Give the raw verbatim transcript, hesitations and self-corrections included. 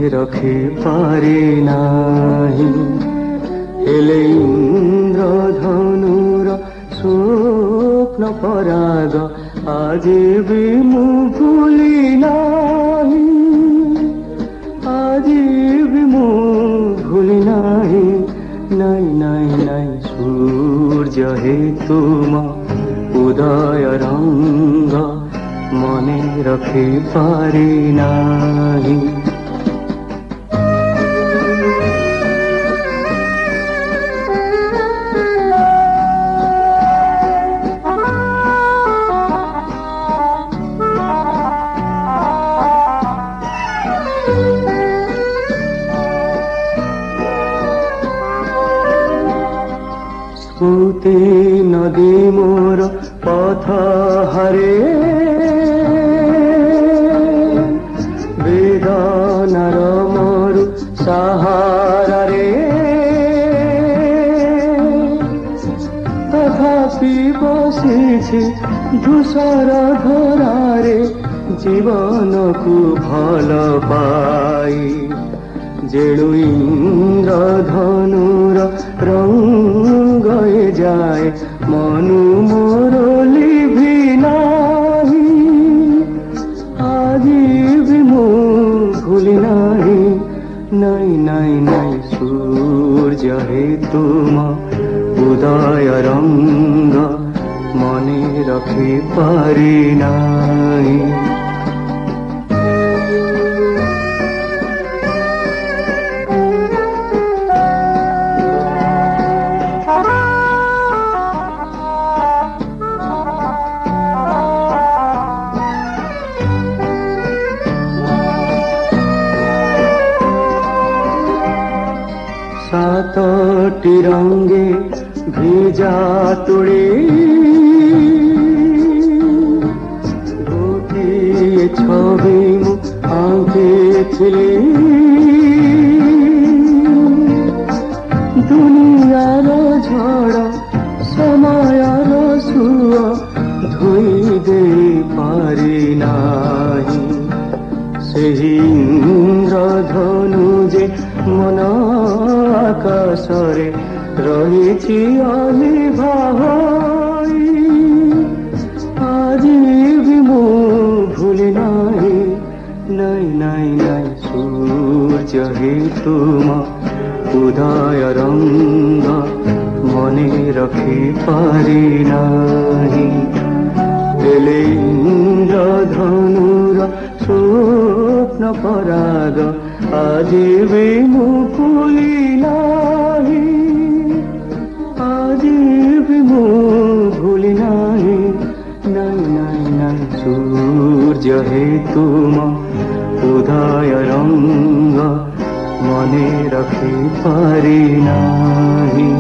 रखी पारे नाही हेले इंद्रधनुर स्वप्न पराग आज भी मु भूली नाही आज भी मु भूली नाही नहीं नहीं नहीं सूर्य हे तुम उदय रंग मने रखी पारी नाही स्फूर्ति नदी मोर पथ हरे वेदनार मोर सहारा रे तथापि बसी धूसर धरारे जीवन को भल पाई जेणु इंद्रधनुर रंग जाए मनु मोर लिभि नाही आज भी मु भूली नाही नहीं नहीं नहीं सूर्य हे तुम उदय रंग मने रखी पारी नाही सातटी रंगे भेजा तुड़े गोटे छवि मु आंके थिले दुनियार झड़ समयर सुआ धोई दे पारी नाही सेही इंद्रधनु जे मन आकाशरे रही अलिभा आज भी मु भूली नाही नहीं नहीं नहीं सूर्य हे तुम उदय रंग मने रखी पारी नाही हेले इंद्रधनुर स्वप्न पराग आज भी मु भूली नाही आज भी मु भूली नाही नहीं नहीं नहीं सूर्य हे तुम उदय रंग मने रखी पारी नाही।